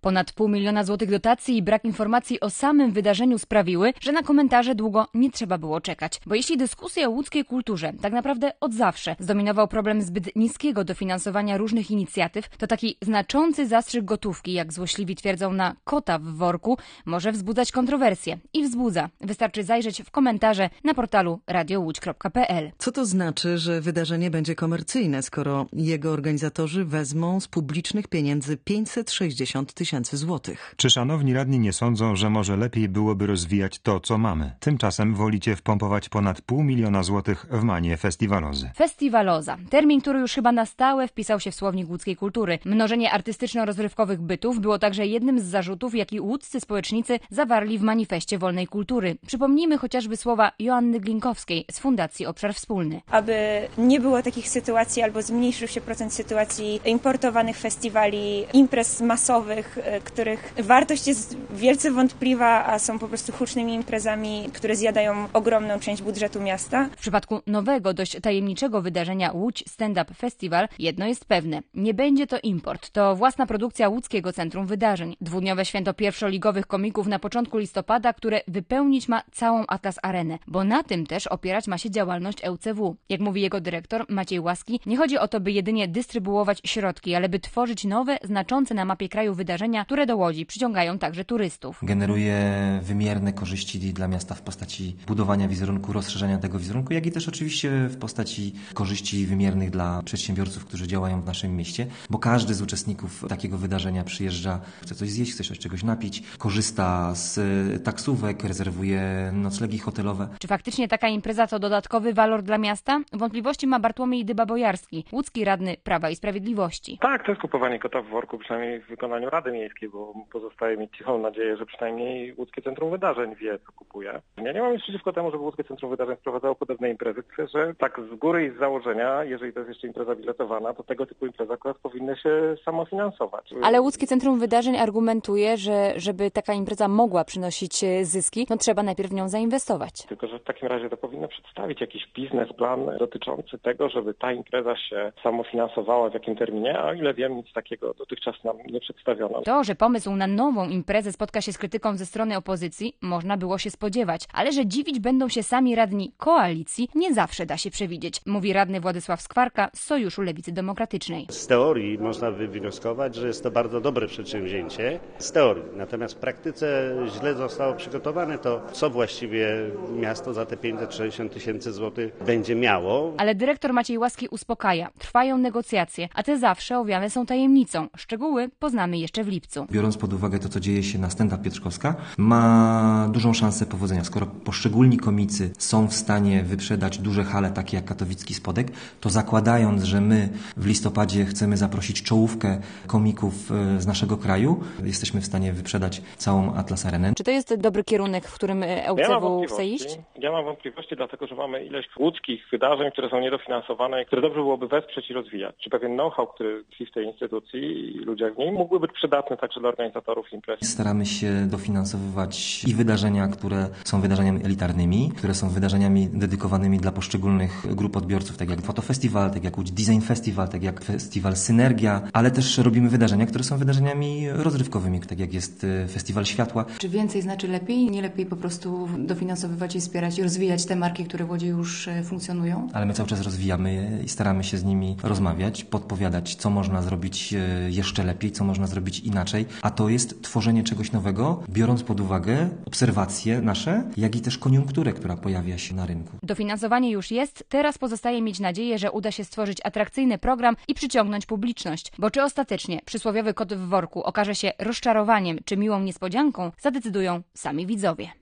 Ponad 500 000 złotych dotacji i brak informacji o samym wydarzeniu sprawiły, że na komentarze długo nie trzeba było czekać. Bo jeśli dyskusja o łódzkiej kulturze tak naprawdę od zawsze zdominował problem zbyt niskiego dofinansowania różnych inicjatyw, to taki znaczący zastrzyk gotówki, jak złośliwi twierdzą, na kota w worku, może wzbudzać kontrowersje. I wzbudza. Wystarczy zajrzeć w komentarze na portalu radiołódź.pl. Co to znaczy, że wydarzenie będzie komercyjne, skoro jego organizatorzy wezmą z publicznych pieniędzy 560 000 złotych? Czy szanowni radni nie sądzą, że może lepiej byłoby rozwijać to, co mamy? Tymczasem wolicie wpompować ponad 500 000 złotych w manię festiwalozy. Festiwaloza. Termin, który już chyba na stałe wpisał się w słownik łódzkiej kultury. Mnożenie artystyczno-rozrywkowych bytów było także jednym z zarzutów, jaki łódzcy społecznicy zawarli w manifestie wolnej kultury. Przypomnijmy chociażby słowa Joanny Glinkowskiej z Fundacji Obszar Wspólny. Aby nie było takich sytuacji albo zmniejszył się procent sytuacji importowanych festiwali, imprez masowych, których wartość jest wielce wątpliwa, a są po prostu hucznymi imprezami, które zjadają ogromną część budżetu miasta. W przypadku nowego, dość tajemniczego wydarzenia Łódź Stand Up Festival jedno jest pewne. Nie będzie to import. To własna produkcja Łódzkiego Centrum Wydarzeń. Dwudniowe święto pierwszoligowych komików na początku listopada, które wypełnić ma całą Atlas Arenę. Bo na tym też opierać ma się działalność ŁCW. Jak mówi jego dyrektor Maciej Łaski, nie chodzi o to, by jedynie dystrybuować środki, ale by tworzyć nowe, znaczące na mapie kraju wydarzenia, które do Łodzi przyciągają także turystów. Generuje wymierne korzyści dla miasta w postaci budowania wizerunku, rozszerzenia tego wizerunku, jak i też oczywiście w postaci korzyści wymiernych dla przedsiębiorców, którzy działają w naszym mieście, bo każdy z uczestników takiego wydarzenia przyjeżdża, chce coś zjeść, chce się czegoś napić, korzysta z taksówek, rezerwuje noclegi hotelowe. Czy faktycznie taka impreza to dodatkowy walor dla miasta? Wątpliwości ma Bartłomiej Dyba-Bojarski, łódzki radny Prawa i Sprawiedliwości. Tak, to jest kupowanie kota w worku, przynajmniej w wykonaniu Rady Miejskiej, bo pozostaje mieć cichą nadzieję, że przynajmniej Łódzkie Centrum Wydarzeń wie, co kupuje. Ja nie mam nic przeciwko temu, żeby Łódzkie Centrum Wydarzeń wprowadzało podobne imprezy. Myślę, że tak z góry i z założenia, jeżeli to jest jeszcze impreza biletowana, to tego typu imprezy akurat powinny się samofinansować. Ale Łódzkie Centrum Wydarzeń argumentuje, że żeby taka impreza mogła przynosić zyski, no trzeba najpierw w nią zainwestować. Tylko że w takim razie to powinno przedstawić jakiś biznesplan dotyczący tego, żeby ta impreza się samofinansowała w jakim terminie, a o ile wiem, nic takiego dotychczas nam nie przedstawiono. To, że pomysł na nową imprezę spotka się z krytyką ze strony opozycji, można było się spodziewać, ale że dziwić będą się sami radni koalicji, nie zawsze da się przewidzieć, mówi radny Władysław Skwarka z Sojuszu Lewicy Demokratycznej. Z teorii można wywnioskować, że jest to bardzo dobre przedsięwzięcie, z teorii. Natomiast w praktyce źle zostało przygotowane to, co właściwie miasto za te 560 000 złotych będzie miało. Ale dyrektor Maciej Łaski uspokaja. Trwają negocjacje, a te zawsze owiane są tajemnicą. Szczegóły poznamy jeszcze w lipcu. Biorąc pod uwagę to, co dzieje się na Stand Up Pietrzkowska, ma dużą szansę powodzenia. Skoro poszczególni komicy są w stanie wyprzedać duże hale, takie jak katowicki Spodek, to zakładając, że my w listopadzie chcemy zaprosić czołówkę komików z naszego kraju, jesteśmy w stanie wyprzedać całą Atlas Arenę. Czy to jest dobry kierunek, w którym ŁCW chce iść? Ja mam wątpliwości, dlatego że mamy ileś łódzkich wydarzeń, które są niedofinansowane i które dobrze byłoby wesprzeć i rozwijać. Czy pewien know-how, który tkwi w tej instytucji i ludziach w niej, mógłby być przydatny także dla organizatorów imprez. Staramy się dofinansowywać i wydarzenia, które są wydarzeniami elitarnymi, które są wydarzeniami dedykowanymi dla poszczególnych grup odbiorców, tak jak Fotofestiwal, tak jak Łódź Design Festival, tak jak Festiwal Synergia, ale też robimy wydarzenia, które są wydarzeniami rozrywkowymi, tak jak jest Festiwal Światła. Czy więcej znaczy lepiej? Nie lepiej po prostu dofinansowywać i wspierać i rozwijać te marki, które w Łodzi już funkcjonują? Ale my cały czas rozwijamy je i staramy się z nimi rozmawiać, podpowiadać, co można zrobić jeszcze lepiej, co można zrobić inaczej, a to jest tworzenie czegoś nowego, biorąc pod uwagę obserwacje nasze, jak i też koniunkturę, która pojawia się na rynku. Dofinansowanie już jest, teraz pozostaje mieć nadzieję, że uda się stworzyć atrakcyjny program i przyciągnąć publiczność. Bo czy ostatecznie przysłowiowy kot w worku okaże się rozczarowaniem czy miłą niespodzianką, zadecydują sami widzowie.